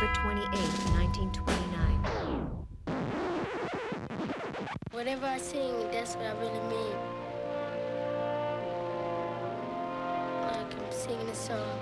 September 28, 1929. Whatever I sing, that's what I really mean. Like I'm singing a song.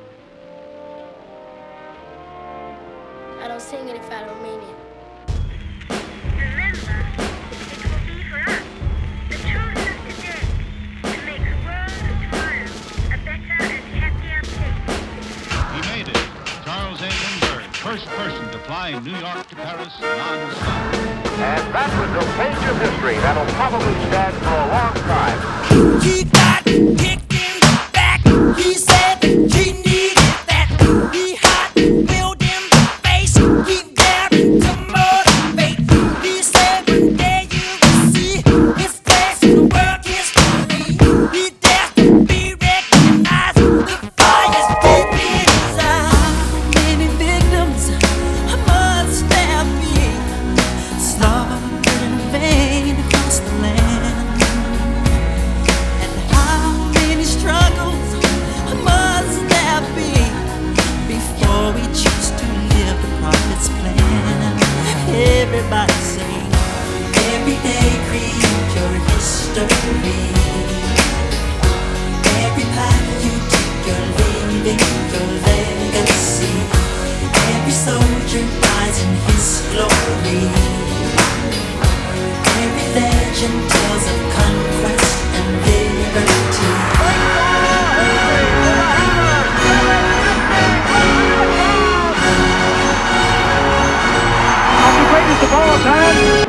I don't sing it if I don't mean it. Remember, it will be for us, the children of today, to make the world of tomorrow a better and happier place. He made it. Charles A. Lindbergh, first person to fly New York to Paris non-stop. And that was a page of history that'll probably stand for a long time. He got kicked in the back. He said that he needed that. He hot willed in the face. He daring to motivate. He said one day you will see his face in world history. He dares to be recognized. The fire's deep in his eyes. How many victims must there be? Slaughtered in vain across the land. And how many struggles must there be before we choose to live the prophet's plan? Everybody sing. Every day create your history. Every path you take, you're leaving your legacy. Every soldier dies in his glory. Every legend tells of conquest and liberty. The greatest of all time.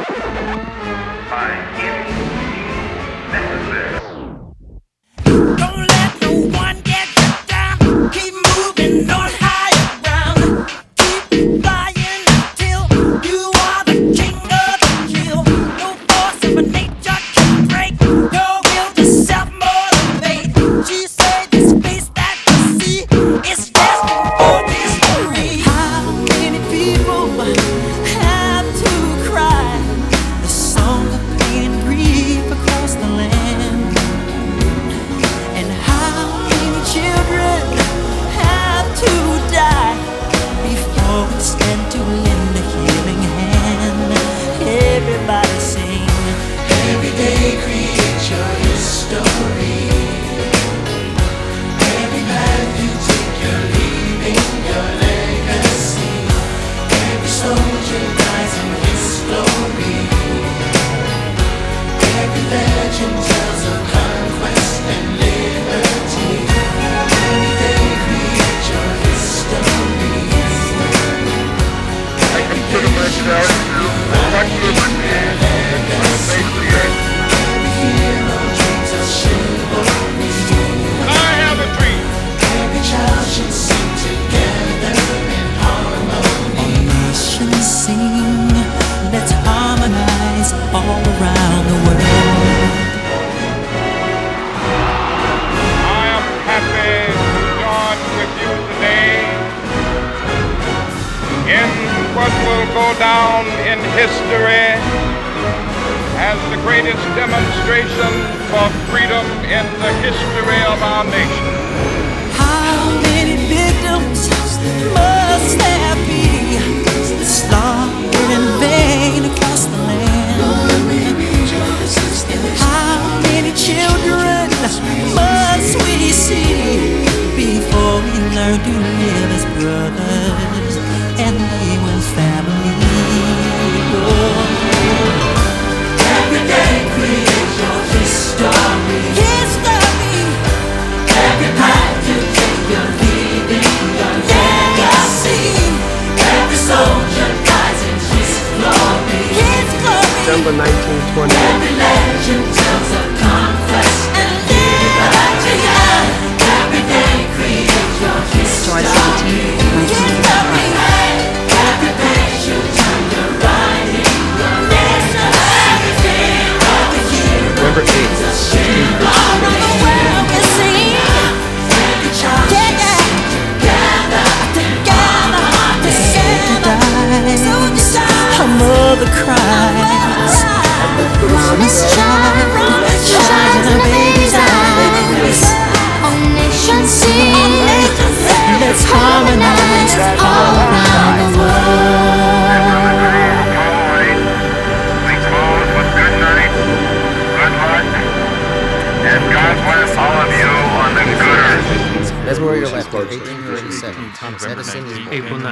Don't let no one get you down. Keep moving on higher ground. Keep flying until you are the king of the kill. No force of nature can break your will to self-motivate. She said the space that you see is destined for history. How many people have to cry the song of pain and grief across the land? And how many children have to die before we stand to lend a healing hand? Everybody sing. Every day create your history. Every path you take, you're leaving your legacy. Every soldier dies in his glory. Every legend tells of conquest and liberty. Every day create your history. I consider myself much liberty on the face of the earth. Every hero dreams of chivalry. I have a dream. Every child should sing together in harmony. All nations sing. Let's harmonize all around the world. I am happy to join with you today in what will go down in history as the greatest demonstration for freedom in the history of our nation. How many victims must there be? Slaughtered in vain across the land. How many children must we see before we learn to live as brothers and live as family? Every day create your history. History. Every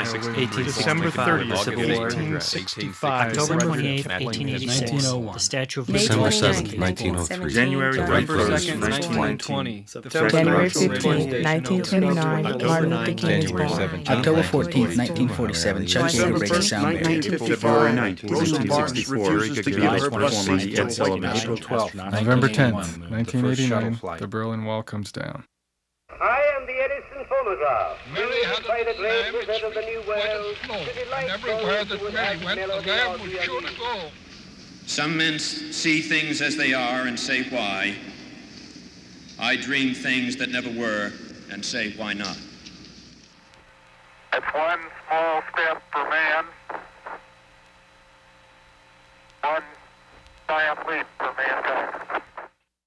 December 30th, The Civil War. 1865. October December 28th, 1886. 1901. The Statue of May December 29th, 7th, 1903. January November 2nd, 1920. January 15th, 1929, Martin Luther King is born. October 14th, 1947, Chuck Yeager breaks a sound barrier. February 9th, 1864, refuses to give up performing the Ed Sullivan April 12th, November 10th, 1989, the Berlin Wall comes down. I am the Edison phonograph. Bringing by the great wizard of the New World to delight everywhere those that who would Mary ask went, the melody lamb or was the sure to uneasy. go. Some men see things as they are and say why. I dream things that never were and say why not. That's one small step for man, one giant leap for mankind.